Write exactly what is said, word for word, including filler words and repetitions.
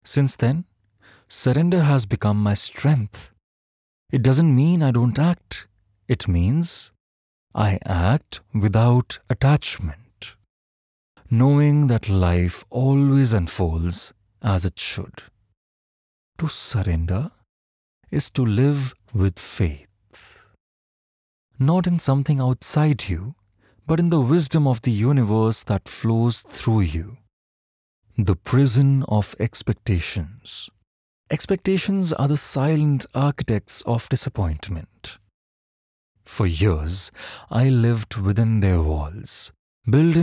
Since then, surrender has become my strength. It doesn't mean I don't act. It means I act without attachment, knowing that life always unfolds as it should. To surrender is to live with faith, not in something outside you, but in the wisdom of the universe that flows through you. The prison of expectations. Expectations are the silent architects of disappointment. For years, I lived within their walls, building